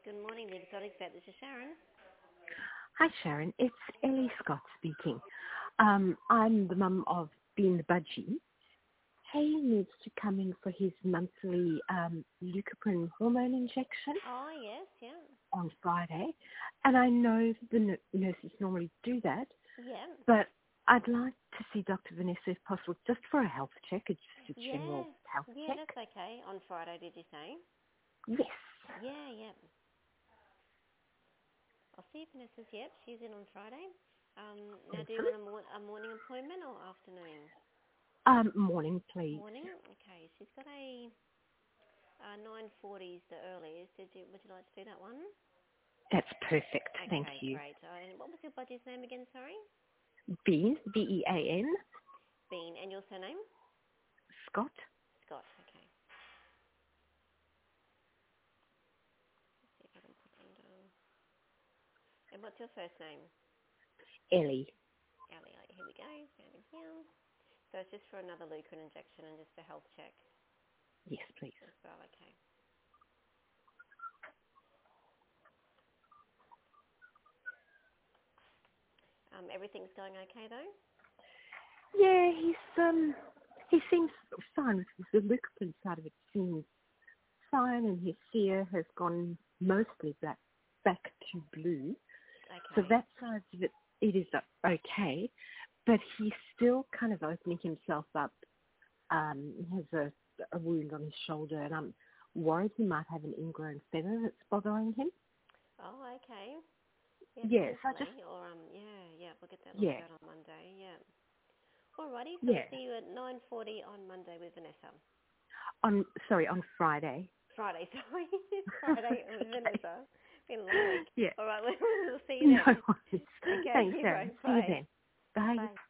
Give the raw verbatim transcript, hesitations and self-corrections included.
Good morning, the Exotic Vet. This is Sharon. Hi, Sharon. It's Ellie Scott speaking. Um, I'm the mum of Bean the Budgie. He needs to come in for his monthly um, leukoprene hormone injection Oh, yes, yeah. on Friday. And I know the n- nurses normally do that, Yeah. but I'd like to see Doctor Vanessa if possible, just for a health check. It's just a Yeah. general health Yeah, check. that's okay. On Friday, did you say? Yes. Yeah, yeah. I'll see if Vanessa's, yep, she's in on Friday. Um, now, do you want a, mor- a morning appointment or afternoon? Um, morning, please. Morning? Okay, she's got a uh, nine forty is the earliest. Did you, would you like to do that one? That's perfect. Thank Okay, you. great. Uh, and what was your buddy's name again, sorry? Bean, B E A N, Bean. And your surname? Scott, Scott, okay. Let's see if I can put them down. And what's your first name? Ellie. Ellie, here we go. Found him here. So it's just for another leukoprene injection and just a health check Yes, please. as well, okay. Um, everything's going okay though? Yeah, he's um he seems fine. The leukoprene side of it seems fine, and his fear has gone mostly back back to blue. So Okay. that side of it, it is okay, but he's still kind of opening himself up. Um, he has a, a wound on his shoulder, and I'm worried he might have an ingrown feather that's bothering him. Oh, okay. Yeah, Yes, I potentially. just Or, um, yeah, yeah, we'll get that looked yeah at on Monday, yeah. Alrighty, so we'll yeah see you at nine forty on Monday with Vanessa. on sorry on Friday. Friday, sorry. Friday with Okay. Vanessa. Been a long week. Yeah. Alright, we'll see you No then. worries. Okay, Thanks, Sharon. right, See you bye. then. Bye. Bye.